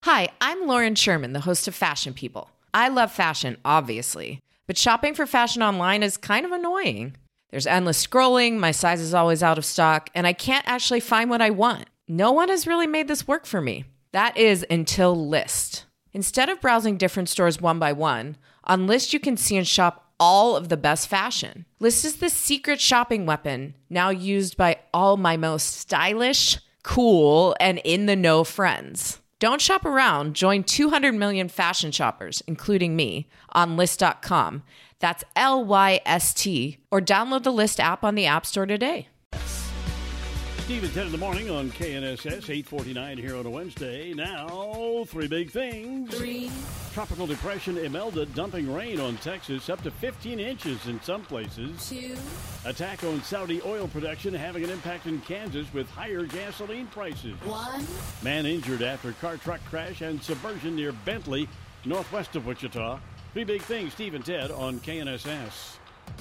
Hi, I'm Lauren Sherman, the host of Fashion People. I love fashion, obviously, but shopping for fashion online is kind of annoying. There's endless scrolling, my size is always out of stock, and I can't actually find what I want. No one has really made this work for me. That is until Lyst. Instead of browsing different stores one by one, on Lyst you can see and shop all of the best fashion. Lyst is the secret shopping weapon, now used by all my most stylish, cool, and in-the-know friends. Don't shop around. Join 200 million fashion shoppers, including me, on Lyst.com. That's Lyst, or download the Lyst app on the App Store today. Steve at 10 in the morning on KNSS, 8:49 here on a Wednesday. Now, three big things. Tropical depression Imelda dumping rain on Texas, up to 15 inches in some places. 2. Attack on Saudi oil production having an impact in Kansas with higher gasoline prices. 1. Man injured after car truck crash and subversion near Bentley, northwest of Wichita. Three big things, Steve and Ted on KNSS.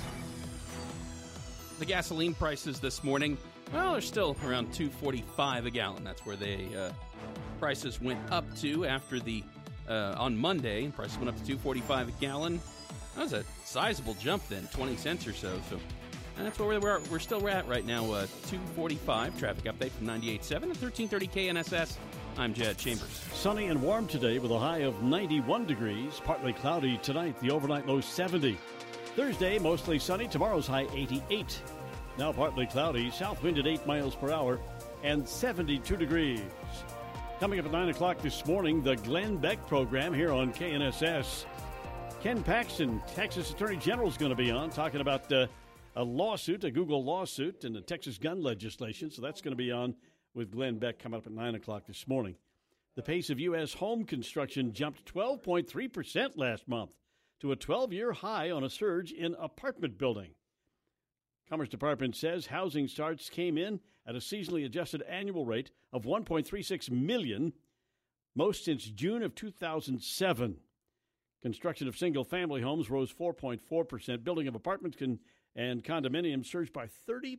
The gasoline prices this morning, well, they're still around $2.45 a gallon. That's where prices went up to after on Monday. Prices went up to $2.45 a gallon. That was a sizable jump then, 20 cents or so. So that's where we're still at right now, $2.45. Traffic update from 98.7 at 1330 KNSS. I'm Jed Chambers. Sunny and warm today with a high of 91 degrees. Partly cloudy tonight, the overnight low 70. Thursday, mostly sunny. Tomorrow's high 88. Now partly cloudy, south wind at 8 miles per hour, and 72 degrees. Coming up at 9 o'clock this morning, the Glenn Beck program here on KNSS. Ken Paxton, Texas Attorney General, is going to be on, talking about a lawsuit, a Google lawsuit, and the Texas gun legislation. So that's going to be on with Glenn Beck coming up at 9 o'clock this morning. The pace of U.S. home construction jumped 12.3% last month to a 12-year high on a surge in apartment building. Commerce Department says housing starts came in at a seasonally adjusted annual rate of 1.36 million, most since June of 2007. Construction of single-family homes rose 4.4%. Building of apartments and condominiums surged by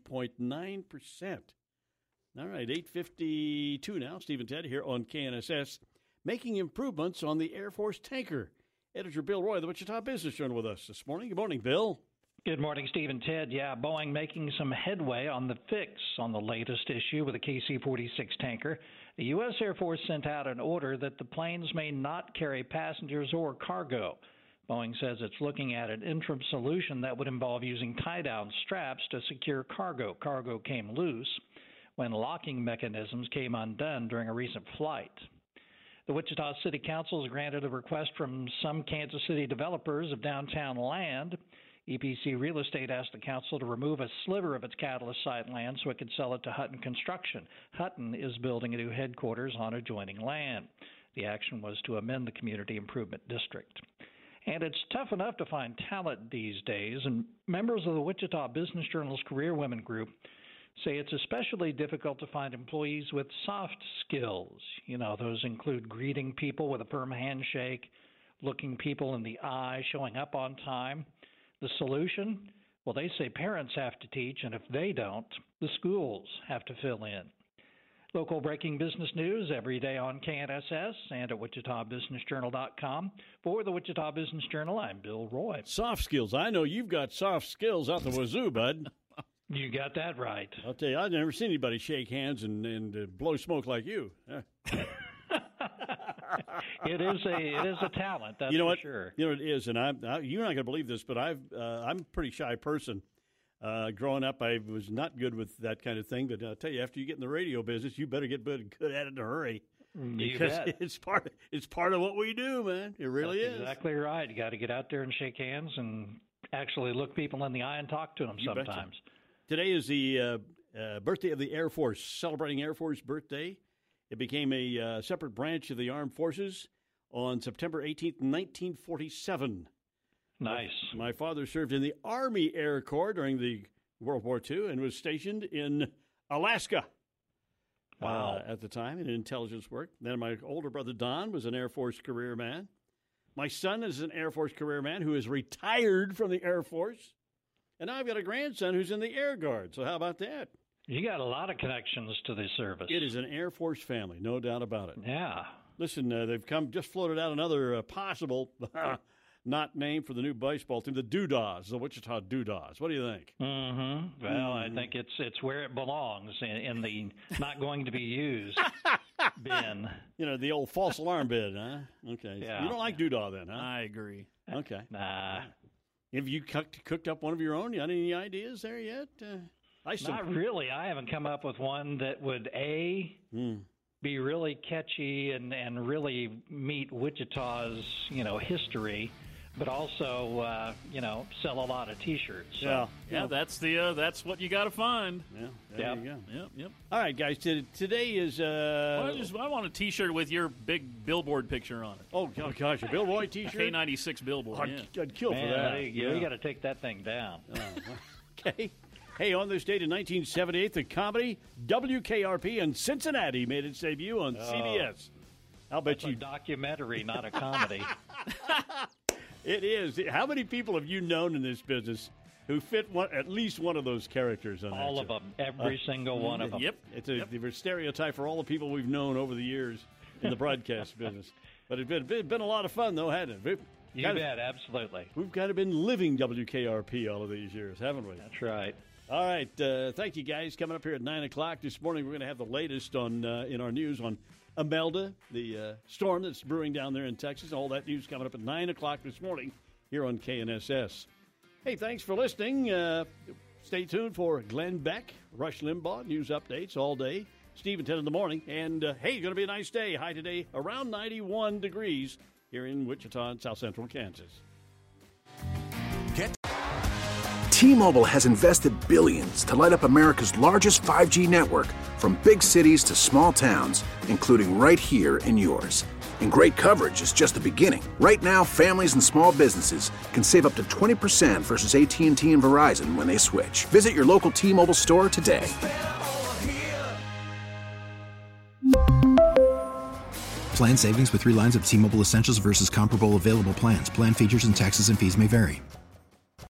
30.9%. All right, 8:52 now. Steve and Ted here on KNSS, making improvements on the Air Force tanker. Editor Bill Roy, the Wichita Business Journal, with us this morning. Good morning, Bill. Good morning, Steve and Ted. Yeah, Boeing making some headway on the fix on the latest issue with the KC-46 tanker. The U.S. Air Force sent out an order that the planes may not carry passengers or cargo. Boeing says it's looking at an interim solution that would involve using tie-down straps to secure cargo. Cargo came loose when locking mechanisms came undone during a recent flight. The Wichita City Council has granted a request from some Kansas City developers of downtown land. EPC Real Estate asked the council to remove a sliver of its Catalyst site land so it could sell it to Hutton Construction. Hutton is building a new headquarters on adjoining land. The action was to amend the Community Improvement District. And it's tough enough to find talent these days, and members of the Wichita Business Journal's Career Women Group say it's especially difficult to find employees with soft skills. You know, those include greeting people with a firm handshake, looking people in the eye, showing up on time. The solution? Well, they say parents have to teach, and if they don't, the schools have to fill in. Local breaking business news every day on KNSS and at WichitaBusinessJournal.com. For the Wichita Business Journal, I'm Bill Roy. Soft skills. I know you've got soft skills out the wazoo, bud. You got that right. I'll tell you, I've never seen anybody shake hands and blow smoke like you. It is a talent, that's for sure. You know what it is, and you're not going to believe this, but I'm a pretty shy person. Growing up, I was not good with that kind of thing. But I'll tell you, after you get in the radio business, you better get good at it in a hurry. Because it's part of what we do, man. It really is. Exactly right. You got to get out there and shake hands and actually look people in the eye and talk to them sometimes. Betcha. Today is the birthday of the Air Force, celebrating Air Force birthday. It became a separate branch of the Armed Forces on September 18th, 1947. Nice. My father served in the Army Air Corps during the World War II and was stationed in Alaska. Wow. At the time in intelligence work. Then my older brother Don was an Air Force career man. My son is an Air Force career man who is retired from the Air Force. And now I've got a grandson who's in the Air Guard. So how about that? You got a lot of connections to the service. It is an Air Force family, no doubt about it. Yeah. Listen, they've just floated out another possible not name for the new baseball team, the Doodaws, the Wichita Doodaws. What do you think? Mm-hmm. Well, I think it's where it belongs, in the not going to be used bin. The old false alarm bin, huh? Okay. Yeah. You don't like Doodah then, huh? I agree. Okay. Nah. Have you cooked up one of your own? You got any ideas there yet? Not really. I haven't come up with one that would, be really catchy and really meet Wichita's, history, but also, sell a lot of T-shirts. So. Yeah. That's what you got to find. Yeah. There you go. Yep. All right, guys. Today is. I want a T-shirt with your big billboard picture on it. Oh gosh, a Billboard T-shirt. K96 billboard. I'd kill for that. You got to take that thing down. Okay. Hey, on this date in 1978, the comedy WKRP in Cincinnati made its debut on CBS. I'll bet It's a documentary, not a comedy. It is. How many people have you known in this business who fit at least one of those characters on All that of show? them. Every single one of them. Yep. It's a stereotype for all the people we've known over the years in the broadcast business. But it's been a lot of fun, though, hasn't it? You bet, absolutely. We've kind of been living WKRP all of these years, haven't we? That's right. All right. Thank you, guys. Coming up here at 9 o'clock this morning, we're going to have the latest on in our news on Imelda, the storm that's brewing down there in Texas. All that news coming up at 9 o'clock this morning here on KNSS. Hey, thanks for listening. Stay tuned for Glenn Beck, Rush Limbaugh, news updates all day. Steve and 10 in the morning. And, hey, going to be a nice day. High today around 91 degrees here in Wichita and South Central Kansas. T-Mobile has invested billions to light up America's largest 5G network, from big cities to small towns, including right here in yours. And great coverage is just the beginning. Right now, families and small businesses can save up to 20% versus AT&T and Verizon when they switch. Visit your local T-Mobile store today. Plan savings with 3 lines of T-Mobile Essentials versus comparable available plans. Plan features and taxes and fees may vary.